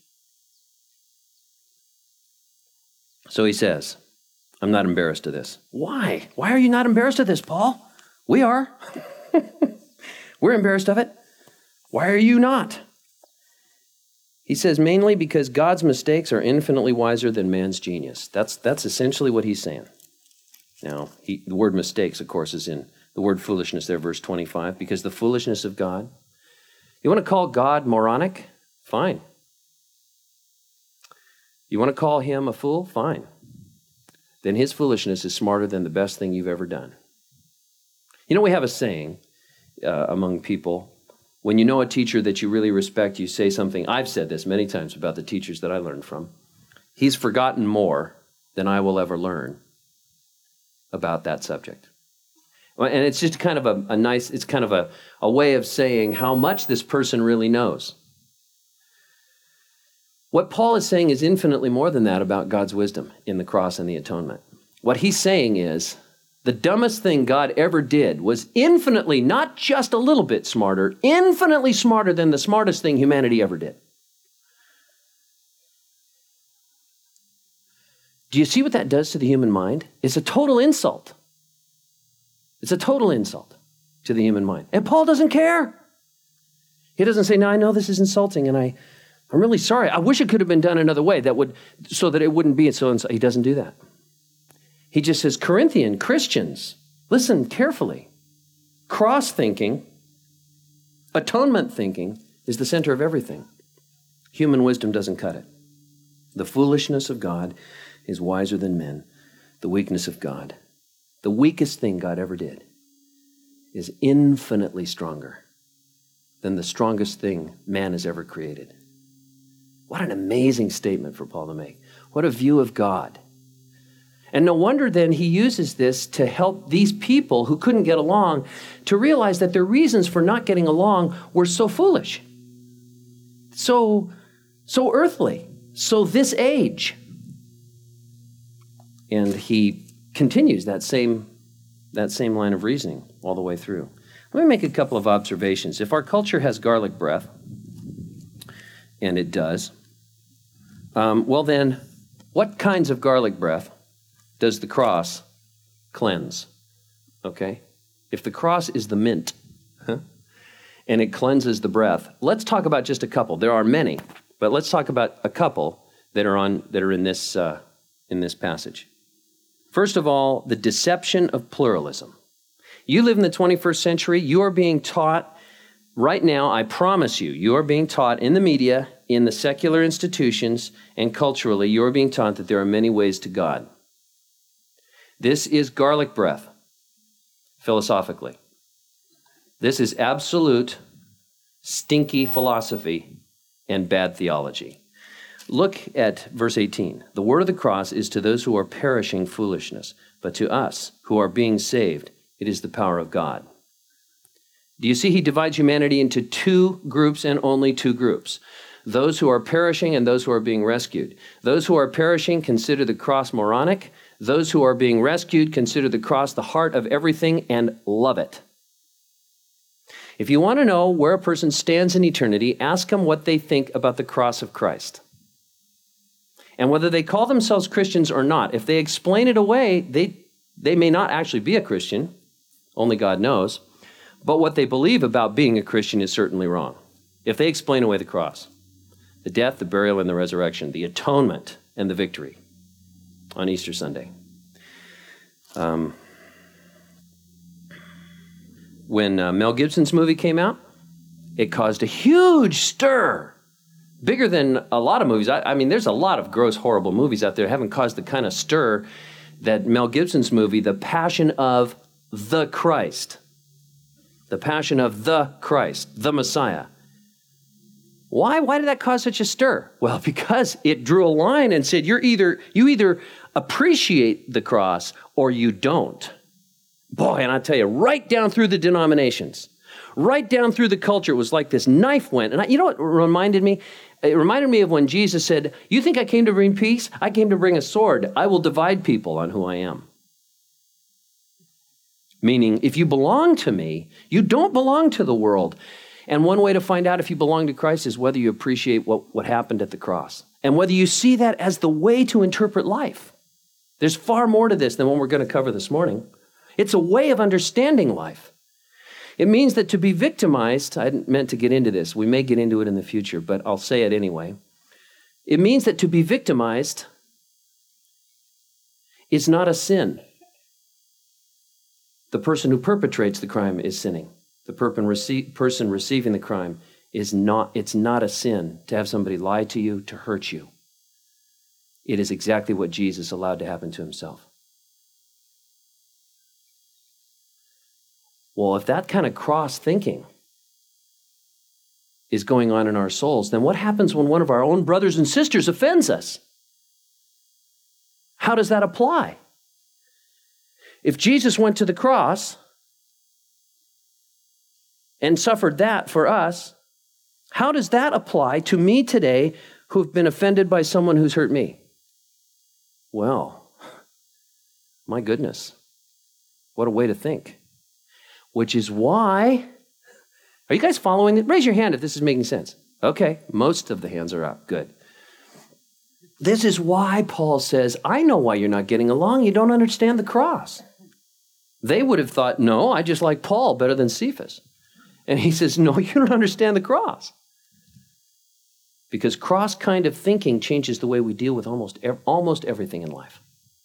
So he says, I'm not embarrassed of this. Why? Why are you not embarrassed of this, Paul? We are. We're embarrassed of it. Why are you not? He says, mainly because God's mistakes are infinitely wiser than man's genius. That's, that's essentially what he's saying. Now, he, the word mistakes, of course, is in the word foolishness there, verse twenty-five, because the foolishness of God. You want to call God moronic? Fine. You want to call him a fool? Fine. Then his foolishness is smarter than the best thing you've ever done. You know, we have a saying uh, among people, when you know a teacher that you really respect, you say something. I've said this many times about the teachers that I learned from. He's forgotten more than I will ever learn about that subject. And it's just kind of a, a nice, it's kind of a, a way of saying how much this person really knows. What Paul is saying is infinitely more than that about God's wisdom in the cross and the atonement. What he's saying is the dumbest thing God ever did was infinitely, not just a little bit smarter, infinitely smarter than the smartest thing humanity ever did. Do you see what that does to the human mind? It's a total insult. It's a total insult to the human mind. And Paul doesn't care. He doesn't say, no, I know this is insulting, and I, I'm really sorry. I wish it could have been done another way that would, so that it wouldn't be so insulting. He doesn't do that. He just says, Corinthian Christians, listen carefully. Cross-thinking, atonement thinking is the center of everything. Human wisdom doesn't cut it. The foolishness of God is wiser than men. The weakness of God, the weakest thing God ever did, is infinitely stronger than the strongest thing man has ever created. What an amazing statement for Paul to make. What a view of God. And no wonder then he uses this to help these people who couldn't get along to realize that their reasons for not getting along were so foolish, so, so earthly, so this age. And he continues that same, that same line of reasoning all the way through. Let me make a couple of observations. If our culture has garlic breath, and it does, um, well then, what kinds of garlic breath does the cross cleanse? Okay? If the cross is the mint, huh, and it cleanses the breath, let's talk about just a couple. There are many, but let's talk about a couple that are on that are in this uh, in this passage. First of all, the deception of pluralism. You live in the twenty-first century. You are being taught right now, I promise you, you are being taught in the media, in the secular institutions, and culturally, you are being taught that there are many ways to God. This is garlic breath, philosophically. This is absolute stinky philosophy and bad theology. Look at verse eighteen. The word of the cross is to those who are perishing foolishness, but to us who are being saved, it is the power of God. Do you see he divides humanity into two groups and only two groups? Those who are perishing and those who are being rescued. Those who are perishing consider the cross moronic. Those who are being rescued consider the cross the heart of everything and love it. If you want to know where a person stands in eternity, ask them what they think about the cross of Christ. And whether they call themselves Christians or not, if they explain it away, they, they may not actually be a Christian. Only God knows. But what they believe about being a Christian is certainly wrong. If they explain away the cross, the death, the burial, and the resurrection, the atonement, and the victory on Easter Sunday. Um, when uh, Mel Gibson's movie came out, it caused a huge stir, bigger than a lot of movies. I, I mean, there's a lot of gross, horrible movies out there that haven't caused the kind of stir that Mel Gibson's movie, The Passion of the Christ, The Passion of the Christ, the Messiah. Why? Why did that cause such a stir? Well, because it drew a line and said, you're either, you either appreciate the cross or you don't. Boy, and I tell you, right down through the denominations, right down through the culture, it was like this knife went. And I, you know what it reminded me? It reminded me of when Jesus said, you think I came to bring peace? I came to bring a sword. I will divide people on who I am. Meaning, if you belong to me, you don't belong to the world. And one way to find out if you belong to Christ is whether you appreciate what, what happened at the cross and whether you see that as the way to interpret life. There's far more to this than what we're going to cover this morning. It's a way of understanding life. It means that to be victimized, I hadn't meant to get into this. We may get into it in the future, but I'll say it anyway. It means that to be victimized is not a sin. The person who perpetrates the crime is sinning. The person receiving the crime is not, it's not a sin to have somebody lie to you, to hurt you. It is exactly what Jesus allowed to happen to himself. Well, if that kind of cross thinking is going on in our souls, then what happens when one of our own brothers and sisters offends us? How does that apply? If Jesus went to the cross and suffered that for us, how does that apply to me today who've been offended by someone who's hurt me? Well, my goodness, what a way to think. Which is why, are you guys following it? Raise your hand if this is making sense. Okay, most of the hands are up, good. This is why Paul says, I know why you're not getting along, you don't understand the cross. They would have thought, no, I just like Paul better than Cephas. And he says, no, you don't understand the cross. Because cross kind of thinking changes the way we deal with almost, almost everything in life.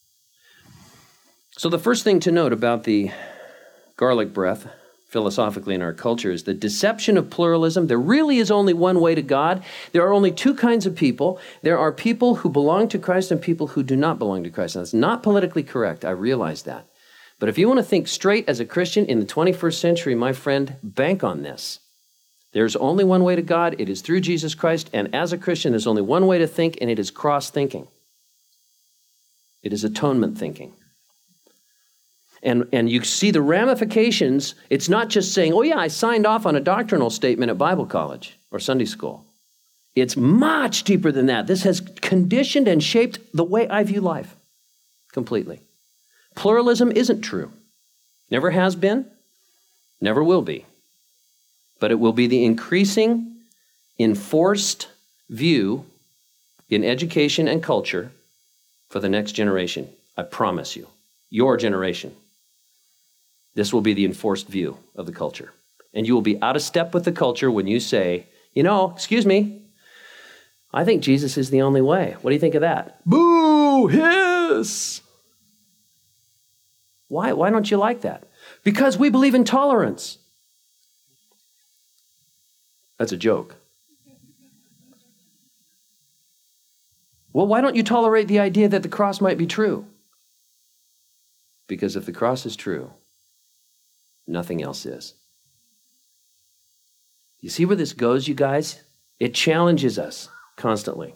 So the first thing to note about the garlic breath, philosophically in our culture, is the deception of pluralism. There really is only one way to God. There are only two kinds of people. There are people who belong to Christ and people who do not belong to Christ. Now, that's not politically correct. I realize that. But if you want to think straight as a Christian in the twenty-first century, my friend, bank on this. There's only one way to God. It is through Jesus Christ. And as a Christian, there's only one way to think, and it is cross-thinking. It is atonement thinking. And, and you see the ramifications. It's not just saying, oh yeah, I signed off on a doctrinal statement at Bible college or Sunday school. It's much deeper than that. This has conditioned and shaped the way I view life completely. Pluralism isn't true. Never has been, never will be. But it will be the increasing, enforced view in education and culture for the next generation. I promise you. Your generation. This will be the enforced view of the culture. And you will be out of step with the culture when you say, you know, excuse me, I think Jesus is the only way. What do you think of that? Boo! Hiss! Why, why don't you like that? Because we believe in tolerance. That's a joke. Well, why don't you tolerate the idea that the cross might be true? Because if the cross is true, nothing else is. You see where this goes, you guys? It challenges us constantly.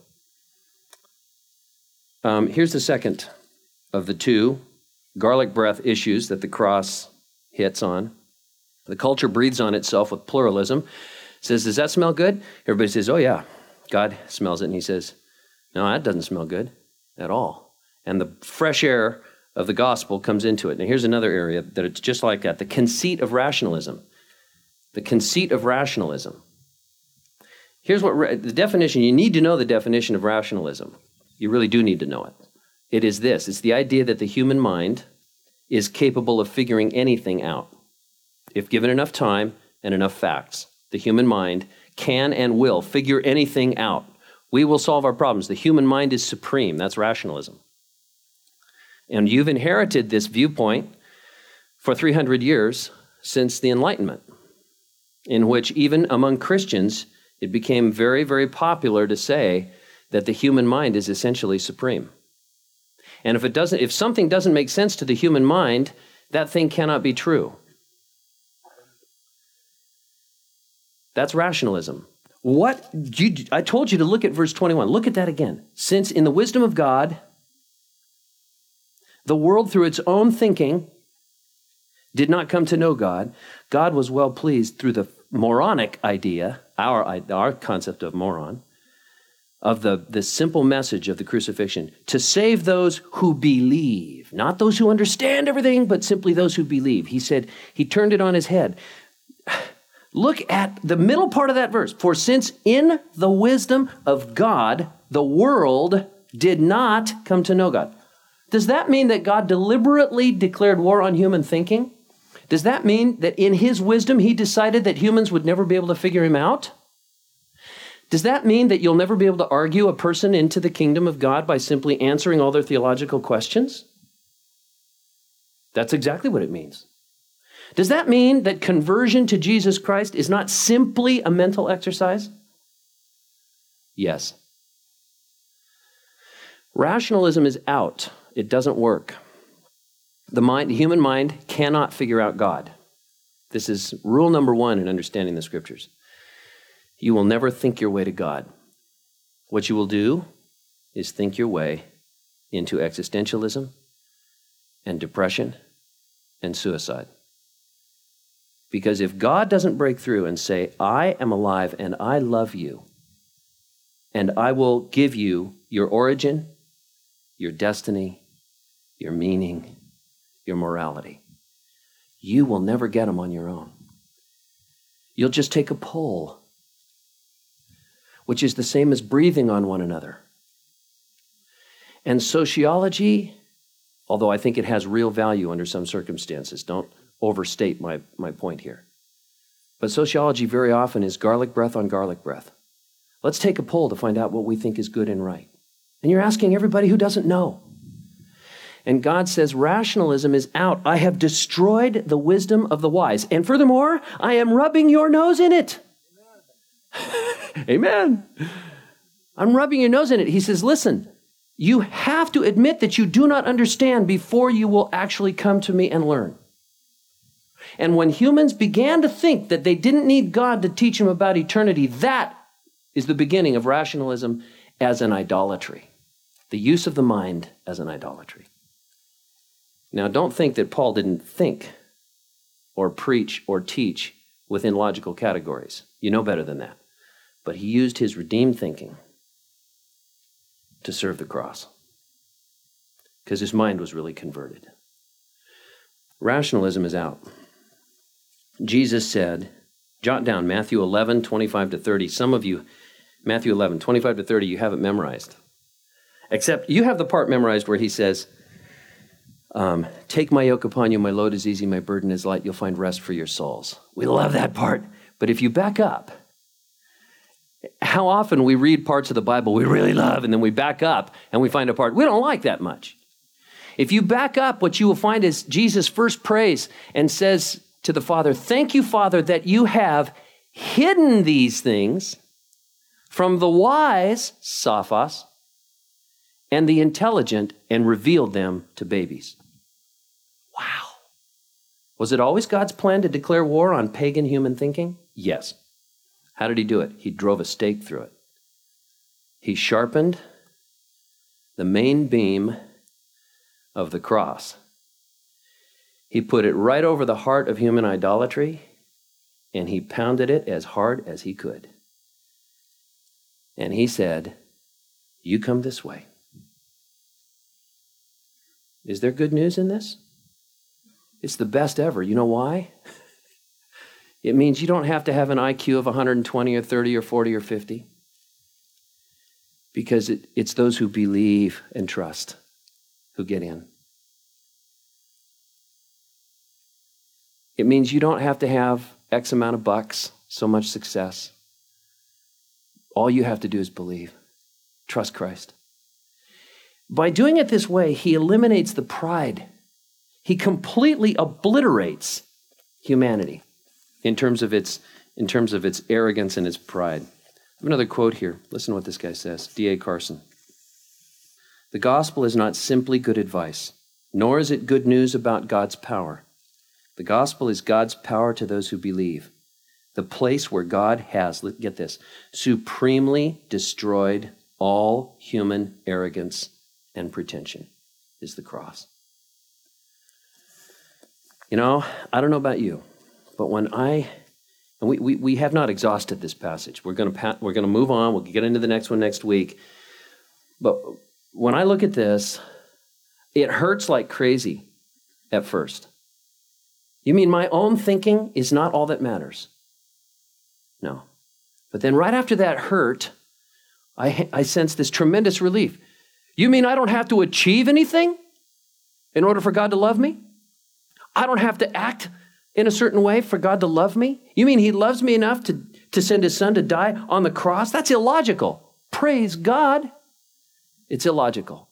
Um, here's the second of the two garlic breath issues that the cross hits on. The culture breathes on itself with pluralism. Says, does that smell good? Everybody says, oh yeah, God smells it. And he says, no, that doesn't smell good at all. And the fresh air of the gospel comes into it. Now here's another area that it's just like that, the conceit of rationalism. The conceit of rationalism. Here's what the definition, you need to know the definition of rationalism. You really do need to know it. It is this, it's the idea that the human mind is capable of figuring anything out. If given enough time and enough facts, the human mind can and will figure anything out. We will solve our problems. The human mind is supreme. That's rationalism. And you've inherited this viewpoint for three hundred years since the Enlightenment, in which even among Christians, it became very, very popular to say that the human mind is essentially supreme. And if it doesn't, if something doesn't make sense to the human mind, that thing cannot be true. That's rationalism. What you, I told you to look at verse twenty-one. Look at that again. Since in the wisdom of God, the world through its own thinking did not come to know God, God was well pleased through the moronic idea, our, our concept of moron, of the, the simple message of the crucifixion, to save those who believe, not those who understand everything, but simply those who believe. He said, he turned it on his head. Look at the middle part of that verse. For since in the wisdom of God, the world did not come to know God. Does that mean that God deliberately declared war on human thinking? Does that mean that in his wisdom, he decided that humans would never be able to figure him out? Does that mean that you'll never be able to argue a person into the kingdom of God by simply answering all their theological questions? That's exactly what it means. Does that mean that conversion to Jesus Christ is not simply a mental exercise? Yes. Rationalism is out. It doesn't work. The mind, the human mind cannot figure out God. This is rule number one in understanding the scriptures. You will never think your way to God. What you will do is think your way into existentialism and depression and suicide. Because if God doesn't break through and say, I am alive and I love you, and I will give you your origin, your destiny, your meaning, your morality, you will never get them on your own. You'll just take a pull, which is the same as breathing on one another. And sociology, although I think it has real value under some circumstances, don't overstate my, my point here. But sociology very often is garlic breath on garlic breath. Let's take a poll to find out what we think is good and right. And you're asking everybody who doesn't know. And God says rationalism is out. I have destroyed the wisdom of the wise. And furthermore, I am rubbing your nose in it. Amen. I'm rubbing your nose in it. He says, listen, you have to admit that you do not understand before you will actually come to me and learn. And when humans began to think that they didn't need God to teach them about eternity, that is the beginning of rationalism as an idolatry. The use of the mind as an idolatry. Now, don't think that Paul didn't think or preach or teach within logical categories. You know better than that. But he used his redeemed thinking to serve the cross because his mind was really converted. Rationalism is out. Jesus said, jot down Matthew eleven, twenty-five to thirty. Some of you, Matthew eleven, twenty-five to thirty, you have it memorized. Except you have the part memorized where he says, um, take my yoke upon you, my load is easy, my burden is light, you'll find rest for your souls. We love that part. But if you back up, how often we read parts of the Bible we really love, and then we back up and we find a part we don't like that much. If you back up, what you will find is Jesus first prays and says to the Father, thank you, Father, that you have hidden these things from the wise, Sophos, and the intelligent, and revealed them to babies. Wow. Was it always God's plan to declare war on pagan human thinking? Yes. How did he do it? He drove a stake through it. He sharpened the main beam of the cross. He put it right over the heart of human idolatry, and he pounded it as hard as he could. And he said, you come this way. Is there good news in this? It's the best ever. You know why? It means you don't have to have an I Q of one hundred twenty or thirty or forty or fifty. Because it, it's those who believe and trust who get in. It means you don't have to have X amount of bucks, so much success. All you have to do is believe. Trust Christ. By doing it this way, he eliminates the pride. He completely obliterates humanity in terms of its, in terms of its arrogance and its pride. I have another quote here. Listen to what this guy says, D A Carson. The gospel is not simply good advice, nor is it good news about God's power. The gospel is God's power to those who believe. The place where God has, get this, supremely destroyed all human arrogance and pretension is the cross. You know, I don't know about you, but when I, and we, we, we have not exhausted this passage. We're going to we're going to move on. We'll get into the next one next week. But when I look at this, it hurts like crazy at first. You mean my own thinking is not all that matters? No. But then right after that hurt, I, I sense this tremendous relief. You mean I don't have to achieve anything in order for God to love me? I don't have to act in a certain way for God to love me? You mean he loves me enough to, to send his son to die on the cross? That's illogical. Praise God. It's illogical.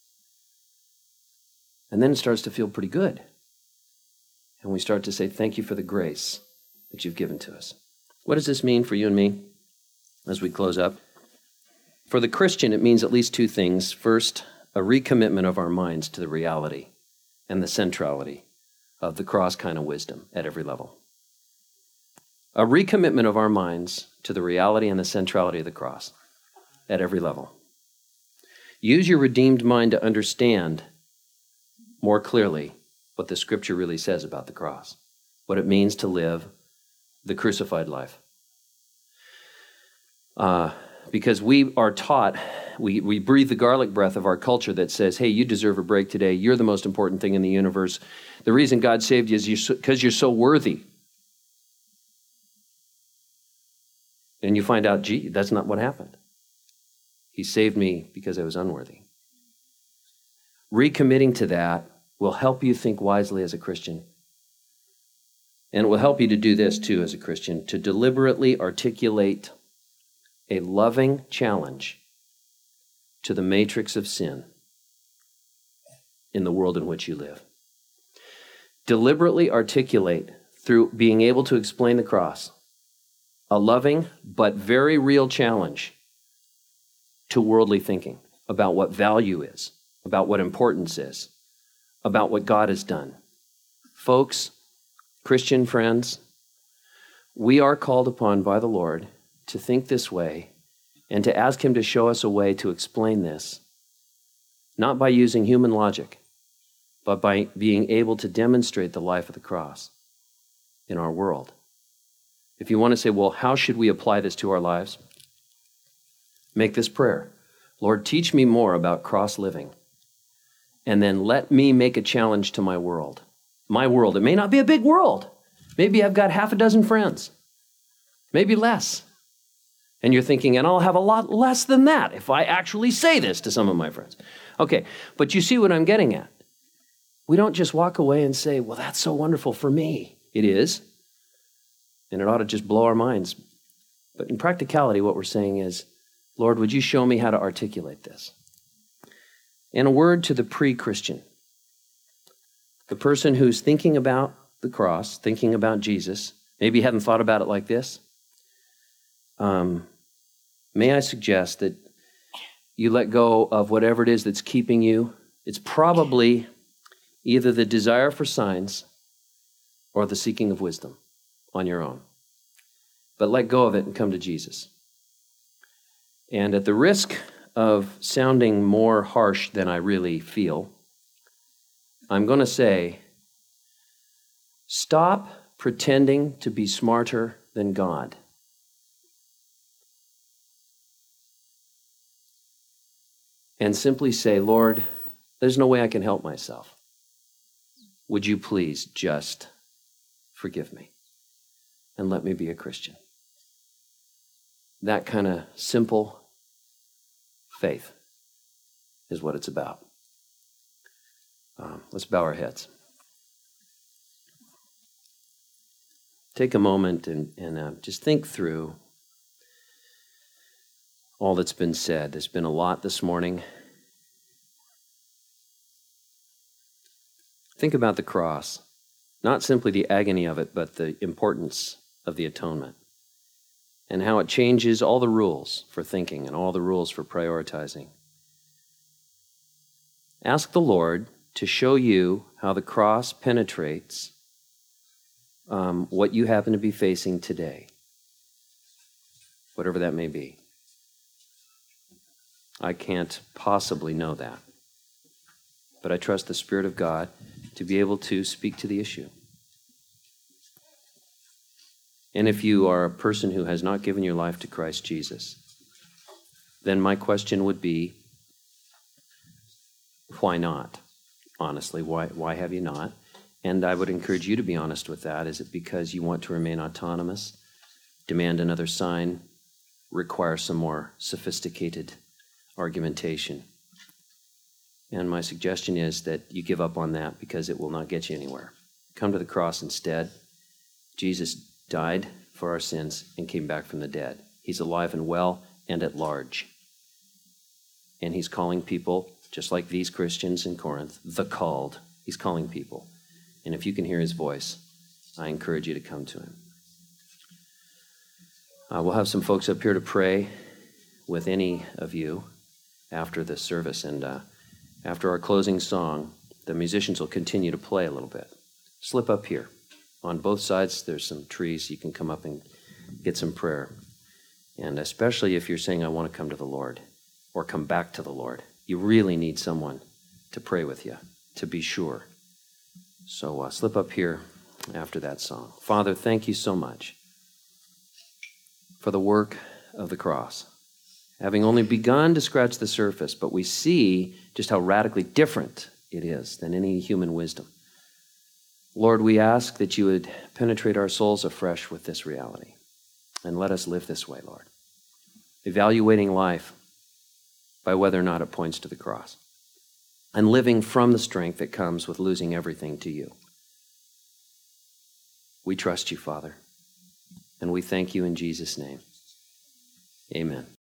And then it starts to feel pretty good. And we start to say, thank you for the grace that you've given to us. What does this mean for you and me as we close up? For the Christian, it means at least two things. First, a recommitment of our minds to the reality and the centrality of the cross kind of wisdom at every level. A recommitment of our minds to the reality and the centrality of the cross at every level. Use your redeemed mind to understand more clearly what the scripture really says about the cross, what it means to live the crucified life. Uh, because we are taught, we, we breathe the garlic breath of our culture that says, hey, you deserve a break today. You're the most important thing in the universe. The reason God saved you is because you're so worthy. And you find out, gee, that's not what happened. He saved me because I was unworthy. Recommitting to that will help you think wisely as a Christian. And it will help you to do this too as a Christian, to deliberately articulate a loving challenge to the matrix of sin in the world in which you live. Deliberately articulate, through being able to explain the cross, a loving but very real challenge to worldly thinking about what value is, about what importance is, about what God has done. Folks, Christian friends, we are called upon by the Lord to think this way and to ask him to show us a way to explain this, not by using human logic, but by being able to demonstrate the life of the cross in our world. If you want to say, well, how should we apply this to our lives? Make this prayer. Lord, teach me more about cross living, and then let me make a challenge to my world. My world. It may not be a big world. Maybe I've got half a dozen friends. Maybe less. And you're thinking, and I'll have a lot less than that if I actually say this to some of my friends. Okay, but you see what I'm getting at. We don't just walk away and say, well, that's so wonderful for me. It is. And it ought to just blow our minds. But in practicality, what we're saying is, Lord, would you show me how to articulate this? And a word to the pre-Christian, the person who's thinking about the cross, thinking about Jesus, maybe hadn't thought about it like this. Um, may I suggest that you let go of whatever it is that's keeping you. It's probably either the desire for signs or the seeking of wisdom on your own. But let go of it and come to Jesus. And at the risk of sounding more harsh than I really feel, I'm going to say, stop pretending to be smarter than God. And simply say, Lord, there's no way I can help myself. Would you please just forgive me and let me be a Christian? That kind of simple faith is what it's about. Um, let's bow our heads. Take a moment and, and uh, just think through all that's been said. There's been a lot this morning. Think about the cross, not simply the agony of it, but the importance of the atonement and how it changes all the rules for thinking and all the rules for prioritizing. Ask the Lord to show you how the cross penetrates um, what you happen to be facing today, whatever that may be. I can't possibly know that, but I trust the Spirit of God to be able to speak to the issue. And if you are a person who has not given your life to Christ Jesus, then my question would be, why not? Honestly, why why have you not? And I would encourage you to be honest with that. Is it because you want to remain autonomous, demand another sign, require some more sophisticated argumentation? And my suggestion is that you give up on that because it will not get you anywhere. Come to the cross instead. Jesus died for our sins and came back from the dead. He's alive and well and at large. And he's calling people, just like these Christians in Corinth, the called. He's calling people. And if you can hear his voice, I encourage you to come to him. Uh, we'll have some folks up here to pray with any of you after this service. And uh, after our closing song, the musicians will continue to play a little bit. Slip up here. On both sides, there's some trees. You can come up and get some prayer. And especially if you're saying, I want to come to the Lord or come back to the Lord, you really need someone to pray with you, to be sure. So uh, slip up here after that song. Father, thank you so much for the work of the cross. Having only begun to scratch the surface, but we see just how radically different it is than any human wisdom. Lord, we ask that you would penetrate our souls afresh with this reality and let us live this way, Lord, evaluating life by whether or not it points to the cross and living from the strength that comes with losing everything to you. We trust you, Father, and we thank you in Jesus' name. Amen.